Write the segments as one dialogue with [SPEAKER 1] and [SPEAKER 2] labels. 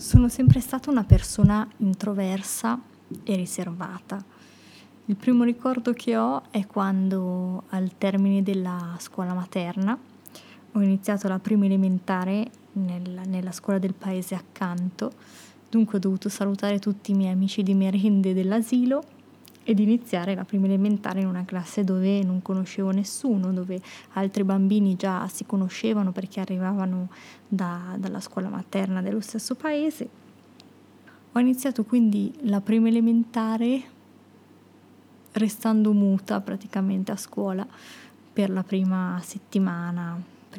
[SPEAKER 1] Sono sempre stata una persona introversa e riservata. Il primo ricordo che ho è quando, al termine della scuola materna, ho iniziato la prima elementare nella scuola del paese accanto. Dunque ho dovuto salutare tutti i miei amici di merende dell'asilo ed iniziare la prima elementare in una classe dove non conoscevo nessuno, dove altri bambini già si conoscevano perché arrivavano dalla scuola materna dello stesso paese. Ho iniziato quindi la prima elementare restando muta praticamente a scuola per la prima settimana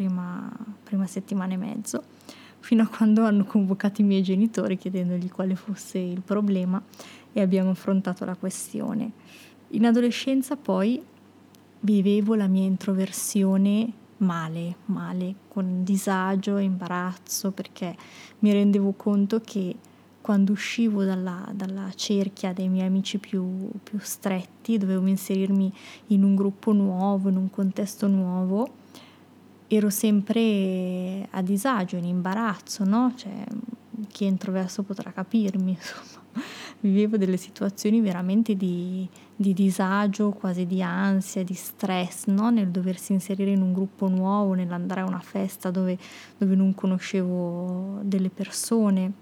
[SPEAKER 1] e mezzo, fino a quando hanno convocato i miei genitori chiedendogli quale fosse il problema e abbiamo affrontato la questione. In adolescenza poi vivevo la mia introversione male, con disagio e imbarazzo, perché mi rendevo conto che quando uscivo dalla cerchia dei miei amici più stretti, dovevo inserirmi in un gruppo nuovo, in un contesto nuovo, ero sempre a disagio, in imbarazzo, no? Cioè, chi è introverso potrà capirmi, insomma. Vivevo delle situazioni veramente di disagio, quasi di ansia, di stress, no? Nel doversi inserire in un gruppo nuovo, nell'andare a una festa dove non conoscevo delle persone.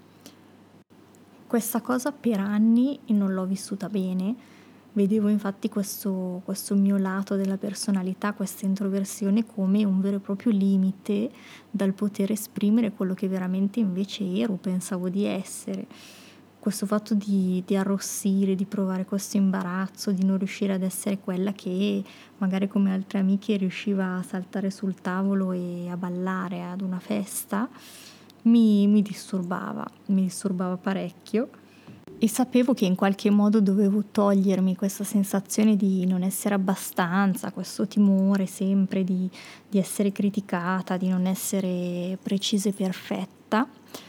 [SPEAKER 1] Questa cosa per anni non l'ho vissuta bene. Vedevo infatti questo mio lato della personalità, questa introversione, come un vero e proprio limite dal poter esprimere quello che veramente invece ero, pensavo di essere. Questo fatto di arrossire, di provare questo imbarazzo, di non riuscire ad essere quella che magari come altre amiche riusciva a saltare sul tavolo e a ballare ad una festa, mi disturbava parecchio. E sapevo che in qualche modo dovevo togliermi questa sensazione di non essere abbastanza, questo timore sempre di essere criticata, di non essere precisa e perfetta,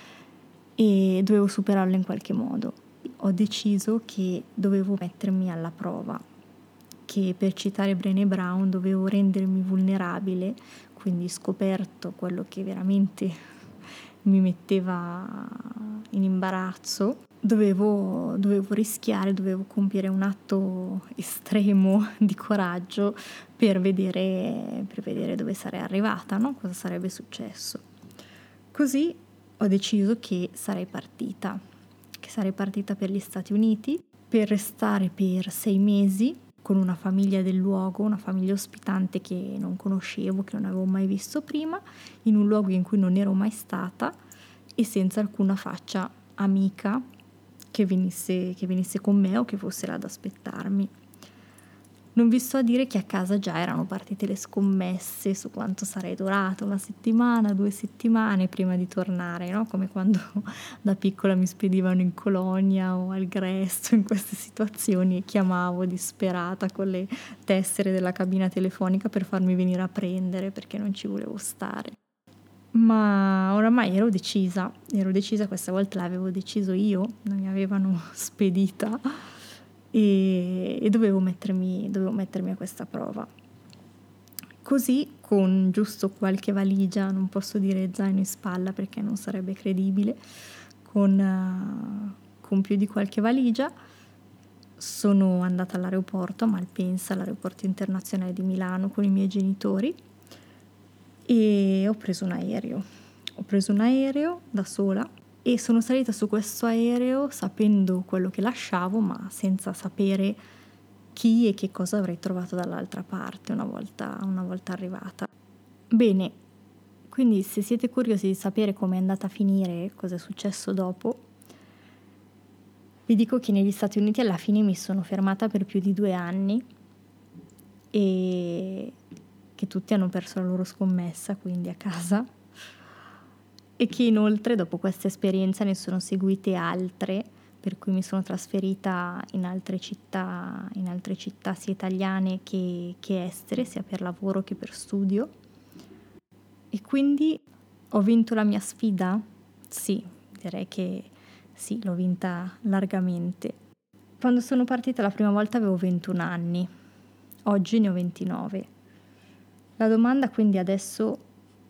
[SPEAKER 1] e dovevo superarlo in qualche modo. Ho deciso che dovevo mettermi alla prova, che per citare Brené Brown dovevo rendermi vulnerabile, quindi scoperto quello che veramente mi metteva in imbarazzo. Dovevo rischiare, dovevo compiere un atto estremo di coraggio per vedere dove sarei arrivata, no? Cosa sarebbe successo. Così ho deciso che sarei partita per gli Stati Uniti, per restare per 6 mesi con una famiglia del luogo, una famiglia ospitante che non conoscevo, che non avevo mai visto prima, in un luogo in cui non ero mai stata e senza alcuna faccia amica che venisse con me o che fosse là ad aspettarmi. Non vi sto a dire che a casa già erano partite le scommesse su quanto sarei durata, 1 settimana, 2 settimane prima di tornare, no? Come quando da piccola mi spedivano in colonia o al Gresto, in queste situazioni, e chiamavo disperata con le tessere della cabina telefonica per farmi venire a prendere perché non ci volevo stare. Ma oramai ero decisa, questa volta l'avevo deciso io, non mi avevano spedita e dovevo mettermi a questa prova. Così, con giusto qualche valigia, non posso dire zaino in spalla perché non sarebbe credibile, con più di qualche valigia, sono andata all'aeroporto, a Malpensa, all'aeroporto internazionale di Milano, con i miei genitori, e ho preso un aereo da sola e sono salita su questo aereo sapendo quello che lasciavo, ma senza sapere chi e che cosa avrei trovato dall'altra parte una volta arrivata. Bene, quindi se siete curiosi di sapere come è andata a finire, cosa è successo dopo, vi dico che negli Stati Uniti alla fine mi sono fermata per più di 2 anni e che tutti hanno perso la loro scommessa, quindi a casa, e che inoltre dopo questa esperienza ne sono seguite altre, per cui mi sono trasferita in altre città sia italiane che estere, sia per lavoro che per studio. E quindi ho vinto la mia sfida? Sì, direi che sì, l'ho vinta largamente. Quando sono partita la prima volta avevo 21 anni, oggi ne ho 29. La domanda quindi adesso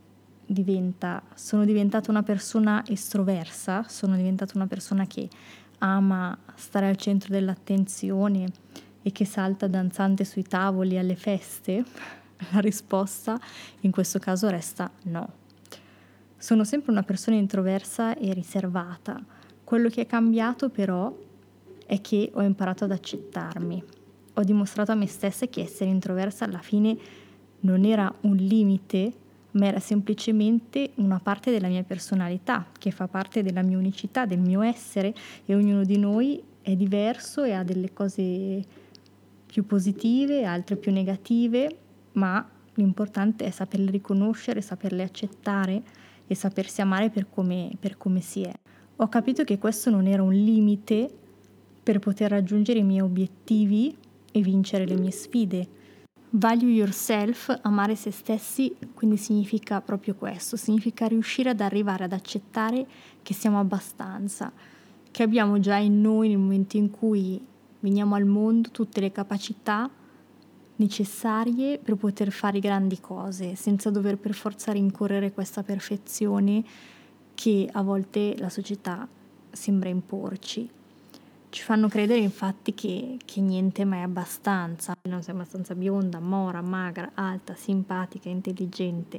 [SPEAKER 1] sono diventata una persona estroversa, sono diventata una persona che ama stare al centro dell'attenzione e che salta danzante sui tavoli alle feste? La risposta in questo caso resta no. Sono sempre una persona introversa e riservata. Quello che è cambiato però è che ho imparato ad accettarmi. Ho dimostrato a me stessa che essere introversa alla fine non era un limite, ma era semplicemente una parte della mia personalità, che fa parte della mia unicità, del mio essere, e ognuno di noi è diverso e ha delle cose più positive, altre più negative, ma l'importante è saperle riconoscere, saperle accettare e sapersi amare per come si è. Ho capito che questo non era un limite per poter raggiungere i miei obiettivi e vincere le mie sfide. Value yourself, amare se stessi, quindi significa proprio questo, significa riuscire ad arrivare ad accettare che siamo abbastanza, che abbiamo già in noi nel momento in cui veniamo al mondo tutte le capacità necessarie per poter fare grandi cose, senza dover per forza rincorrere questa perfezione che a volte la società sembra imporci. Ci fanno credere infatti che niente mai è abbastanza, non sei abbastanza bionda, mora, magra, alta, simpatica, intelligente.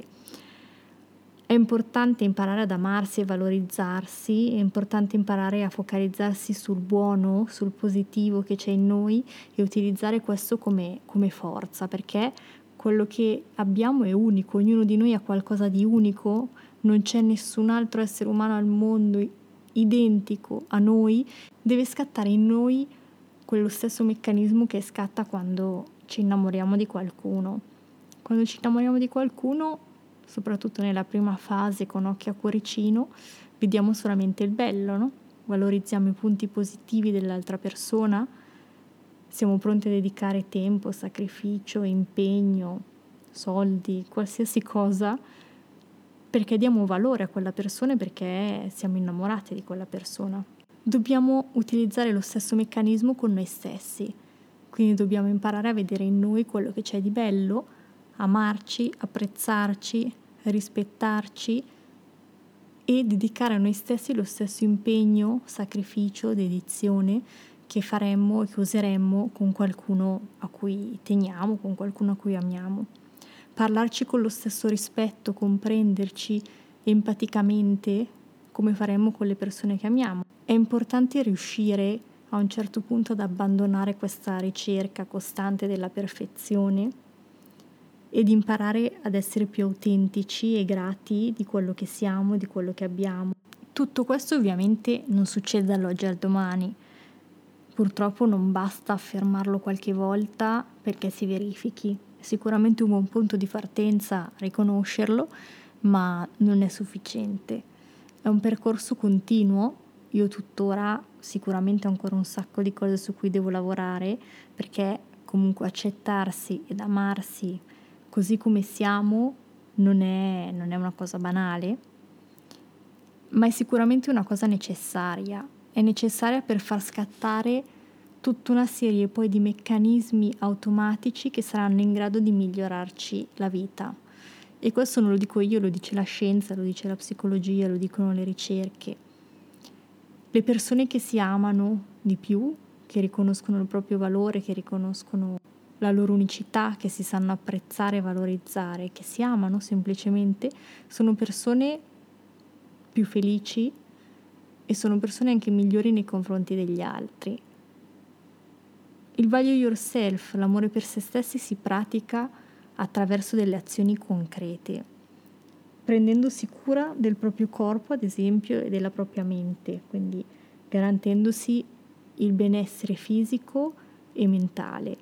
[SPEAKER 1] È importante imparare ad amarsi e valorizzarsi, è importante imparare a focalizzarsi sul buono, sul positivo che c'è in noi e utilizzare questo come forza, perché quello che abbiamo è unico, ognuno di noi ha qualcosa di unico, non c'è nessun altro essere umano al mondo identico a noi, deve scattare in noi quello stesso meccanismo che scatta quando ci innamoriamo di qualcuno. Quando ci innamoriamo di qualcuno, soprattutto nella prima fase con occhi a cuoricino, vediamo solamente il bello, no? Valorizziamo i punti positivi dell'altra persona, siamo pronti a dedicare tempo, sacrificio, impegno, soldi, qualsiasi cosa, perché diamo valore a quella persona e perché siamo innamorati di quella persona. Dobbiamo utilizzare lo stesso meccanismo con noi stessi, quindi dobbiamo imparare a vedere in noi quello che c'è di bello, amarci, apprezzarci, rispettarci e dedicare a noi stessi lo stesso impegno, sacrificio, dedizione che faremmo e che useremmo con qualcuno a cui teniamo, con qualcuno a cui amiamo. Parlarci con lo stesso rispetto, comprenderci empaticamente come faremmo con le persone che amiamo. È importante riuscire a un certo punto ad abbandonare questa ricerca costante della perfezione ed imparare ad essere più autentici e grati di quello che siamo, di quello che abbiamo. Tutto questo ovviamente non succede dall'oggi al domani. Purtroppo non basta affermarlo qualche volta perché si verifichi. È sicuramente un buon punto di partenza riconoscerlo, ma non è sufficiente. È un percorso continuo. Io tuttora sicuramente ho ancora un sacco di cose su cui devo lavorare, perché comunque accettarsi ed amarsi così come siamo non è una cosa banale, ma è sicuramente una cosa necessaria. È necessaria per far scattare tutta una serie poi di meccanismi automatici che saranno in grado di migliorarci la vita. E questo non lo dico io, lo dice la scienza, lo dice la psicologia, lo dicono le ricerche. Le persone che si amano di più, che riconoscono il proprio valore, che riconoscono la loro unicità, che si sanno apprezzare e valorizzare, che si amano semplicemente, sono persone più felici e sono persone anche migliori nei confronti degli altri. Il value yourself, l'amore per se stessi, si pratica attraverso delle azioni concrete, prendendosi cura del proprio corpo, ad esempio, e della propria mente, quindi garantendosi il benessere fisico e mentale,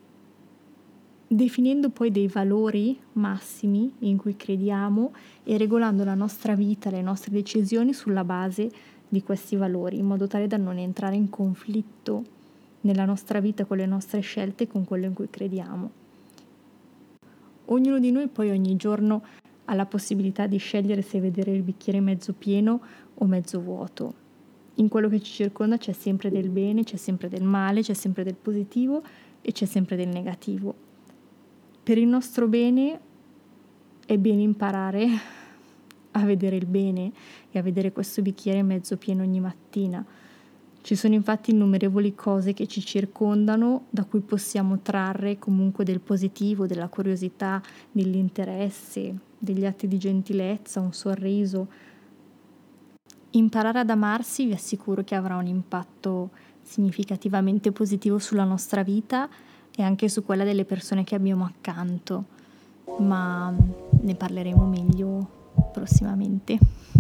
[SPEAKER 1] definendo poi dei valori massimi in cui crediamo e regolando la nostra vita, le nostre decisioni sulla base di questi valori, in modo tale da non entrare in conflitto nella nostra vita con le nostre scelte e con quello in cui crediamo. Ognuno di noi poi ogni giorno ha la possibilità di scegliere se vedere il bicchiere mezzo pieno o mezzo vuoto. In quello che ci circonda c'è sempre del bene, c'è sempre del male, c'è sempre del positivo e c'è sempre del negativo. Per il nostro bene è bene imparare a vedere il bene e a vedere questo bicchiere mezzo pieno ogni mattina. Ci sono infatti innumerevoli cose che ci circondano, da cui possiamo trarre comunque del positivo, della curiosità, dell'interesse, degli atti di gentilezza, un sorriso. Imparare ad amarsi vi assicuro che avrà un impatto significativamente positivo sulla nostra vita e anche su quella delle persone che abbiamo accanto, ma ne parleremo meglio prossimamente.